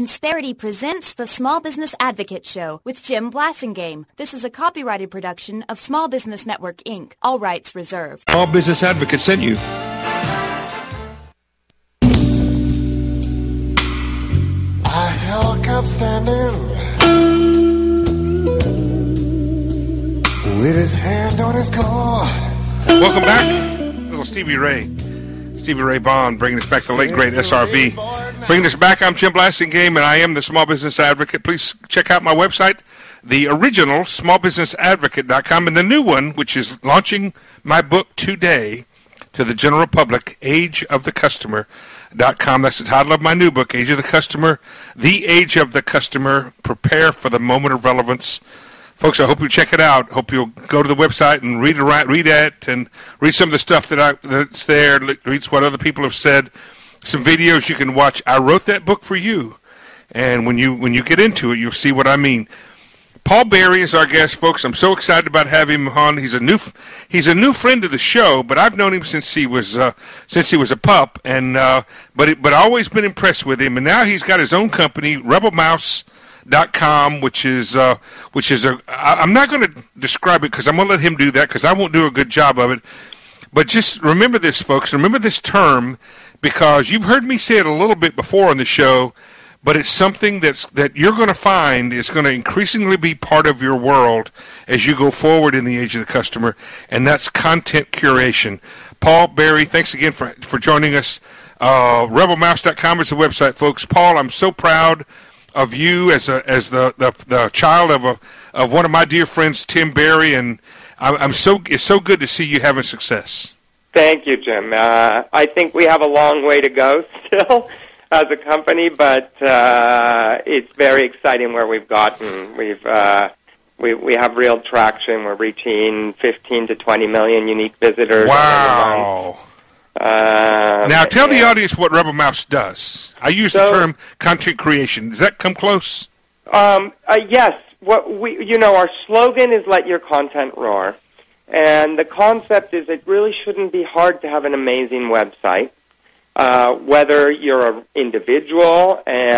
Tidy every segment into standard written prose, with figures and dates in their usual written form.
Insperity presents the Small Business Advocate Show with Jim Blasingame. This is a copyrighted production of Small Business Network, Inc. All rights reserved. Small Business Advocate sent you. I held up standing with his hand on his car. Welcome back. Little Stevie Ray Vaughan bringing us back, the late great SRV. Bringing us back, I'm Jim Blasingame, and I am the Small Business Advocate. Please check out my website, the original smallbusinessadvocate.com, and the new one, which is launching my book today to the general public, ageofthecustomer.com. That's the title of my new book, Age of the Customer, The Age of the Customer, Prepare for the Moment of Relevance. Folks, I hope you check it out. Hope you'll go to the website and read it and read some of the stuff that's there, read what other people have said, some videos you can watch. I wrote that book for you, and when you get into it, you'll see what I mean. Paul Berry is our guest, folks. I'm so excited about having him on. He's a new friend of the show, but I've known him since he was a pup, and but always been impressed with him. And now he's got his own company, RebelMouse.com, which is I'm not going to describe it because I'm going to let him do that because I won't do a good job of it. But just remember this, folks. Remember this term because you've heard me say it a little bit before on the show. But it's something that you're going to find is going to increasingly be part of your world as you go forward in the age of the customer, and that's content curation. Paul Berry, thanks again for joining us. RebelMouse.com is the website, folks. Paul, I'm so proud of you as the child of one of my dear friends, Tim Berry, and it's so good to see you having success. Thank you, Jim. I think we have a long way to go still as a company, but it's very exciting where we've gotten. We have real traction. We're reaching 15 to 20 million unique visitors. Wow. Now tell the audience what Rebel Mouse does. I use the term content creation. Does that come close? Yes. Our slogan is "Let your content roar," and the concept is it really shouldn't be hard to have an amazing website. Whether you're an individual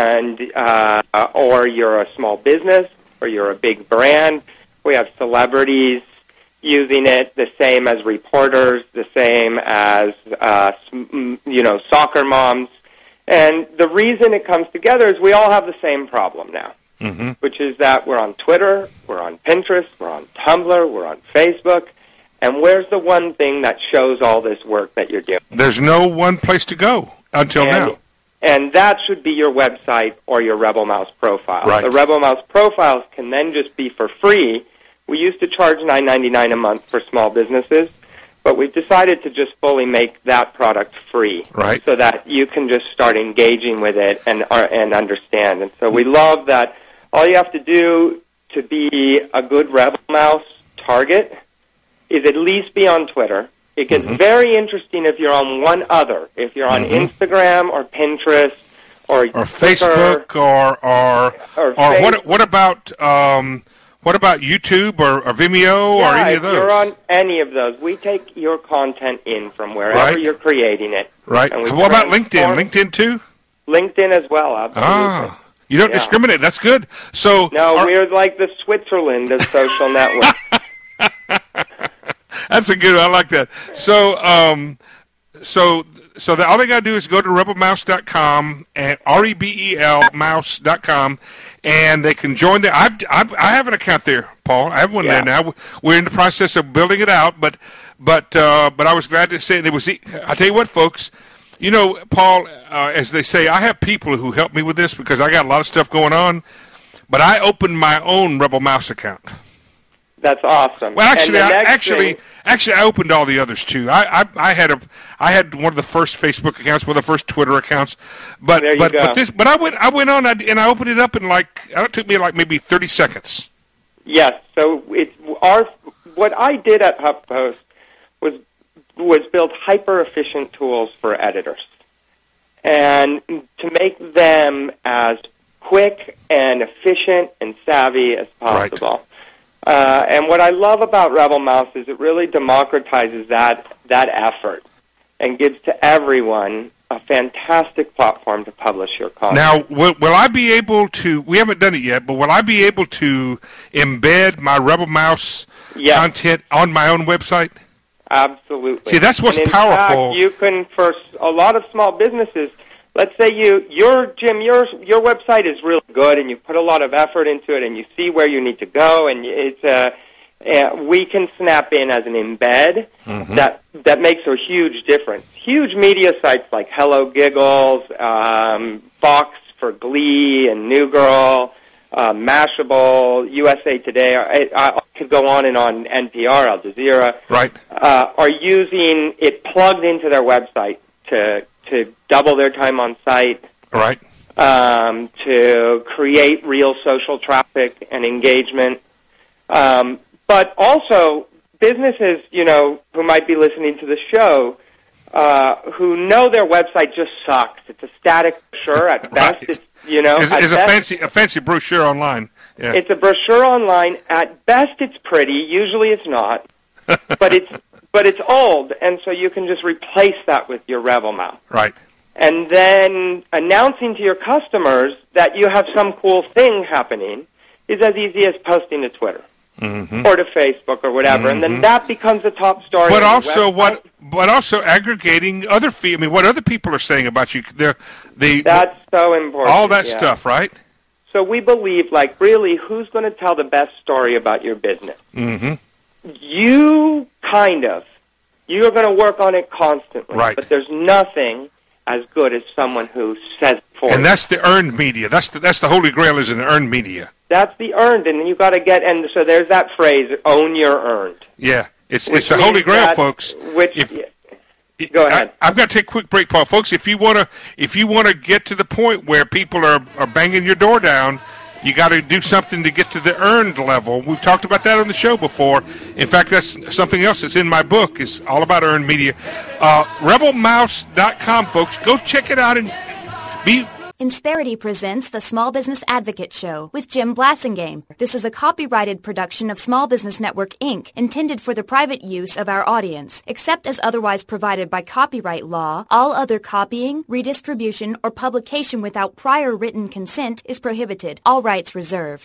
or you're a small business or you're a big brand, we have celebrities using it, the same as reporters, the same as soccer moms. And the reason it comes together is we all have the same problem now, which is that we're on Twitter, we're on Pinterest, we're on Tumblr, we're on Facebook. And where's the one thing that shows all this work that you're doing? There's no one place to go until now. And that should be your website or your Rebel Mouse profile. Right. The Rebel Mouse profiles can then just be for free. We used to charge $9.99 a month for small businesses, but we've decided to just fully make that product free, right, so that you can just start engaging with it and understand. And so we love that all you have to do to be a good Rebel Mouse target is at least be on Twitter. It gets very interesting if you're on one other. If you're on Instagram or Pinterest or Facebook or what about YouTube or Vimeo or any of those? If you're on any of those, we take your content in from wherever you're creating it. Right. What about LinkedIn? LinkedIn too? LinkedIn as well, absolutely. You don't discriminate. That's good. So we're like the Switzerland of social networks. That's a good one. I like that. So the all they got to do is go to rebelmouse.com and REBEL mouse.com, and they can join there. I have an account there, Paul. I have one there now. We're in the process of building it out, but I was glad to say it was. I tell you what, folks. You know, Paul, as they say, I have people who help me with this because I got a lot of stuff going on. But I opened my own Rebel Mouse account. That's awesome. Well, actually, I opened all the others too. I had one of the first Facebook accounts, one of the first Twitter accounts. But I went on and I opened it up in it took me maybe 30 seconds. Yes. So what I did at HuffPost was build hyper efficient tools for editors, and to make them as quick and efficient and savvy as possible. Right. And what I love about Rebel Mouse is it really democratizes that effort and gives to everyone a fantastic platform to publish your content. Now, will I be able to, we haven't done it yet, but will I be able to embed my Rebel Mouse content on my own website? Absolutely. See, that's what's and in powerful. Fact, you can, for a lot of small businesses, let's say Jim, your website is really good and you put a lot of effort into it and you see where you need to go, and we can snap in as an embed that makes a huge difference. Huge media sites like Hello Giggles, Fox for Glee and New Girl, Mashable, USA Today, I could go on and on, NPR, Al Jazeera, are using it plugged into their website to double their time on site, to create real social traffic and engagement. But also, businesses, who might be listening to the show, who know their website just sucks. It's a static brochure at best. It's, it's a fancy brochure online. Yeah. It's a brochure online. At best, it's pretty. Usually, it's not. but it's old, and so you can just replace that with your Rebel Mouse. Right. And then announcing to your customers that you have some cool thing happening is as easy as posting to Twitter. Or to Facebook or whatever, and then that becomes a top story. But also aggregating other what other people are saying about you. That's so important. All that stuff, right? So we believe, really, who's going to tell the best story about your business? You you're going to work on it constantly, but there's nothing as good as someone who says it for you. And that's the earned media. That's the holy grail, is an earned media. That's the earned, and you got to get, and so there's that phrase, own your earned. Yeah, it's the holy grail, folks. Go ahead. I've got to take a quick break, Paul. Folks, if you want to get to the point where people are banging your door down, you got to do something to get to the earned level. We've talked about that on the show before. In fact, that's something else that's in my book. It's all about earned media. RebelMouse.com, folks. Go check it out and be. Insperity presents the Small Business Advocate Show with Jim Blasingame. This is a copyrighted production of Small Business Network, Inc., intended for the private use of our audience. Except as otherwise provided by copyright law, all other copying, redistribution, or publication without prior written consent is prohibited. All rights reserved.